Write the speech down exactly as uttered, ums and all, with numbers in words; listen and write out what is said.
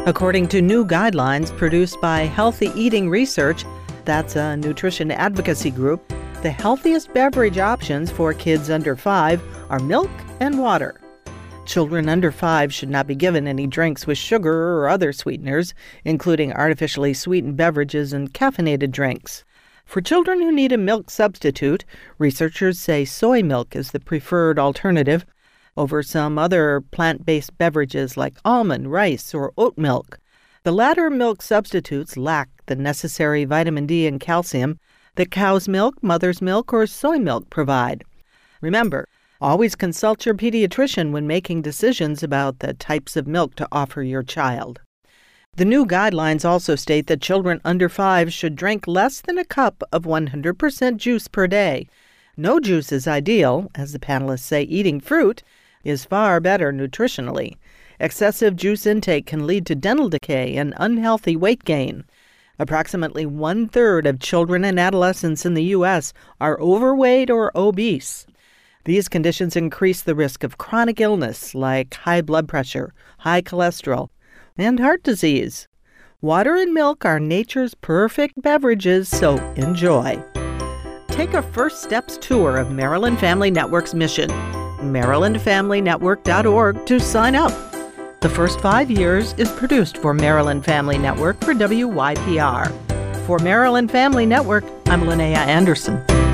According to new guidelines produced by Healthy Eating Research, that's a nutrition advocacy group, the healthiest beverage options for kids under five are milk and water. Children under five should not be given any drinks with sugar or other sweeteners, including artificially sweetened beverages and caffeinated drinks. For children who need a milk substitute, researchers say soy milk is the preferred alternative over some other plant-based beverages like almond, rice, or oat milk. The latter milk substitutes lack the necessary vitamin D and calcium that cow's milk, mother's milk, or soy milk provide. Remember, always consult your pediatrician when making decisions about the types of milk to offer your child. The new guidelines also state that children under five should drink less than a cup of one hundred percent juice per day. No juice is ideal, as the panelists say eating fruit is far better nutritionally. Excessive juice intake can lead to dental decay and unhealthy weight gain. Approximately one-third of children and adolescents in the U S are overweight or obese. These conditions increase the risk of chronic illness like high blood pressure, high cholesterol, and heart disease. Water and milk are nature's perfect beverages, so enjoy. Take a First Steps tour of Maryland Family Network's mission. Maryland Family Network dot org to sign up. The First Five Years is produced for Maryland Family Network for W Y P R. For Maryland Family Network, I'm Linnea Anderson.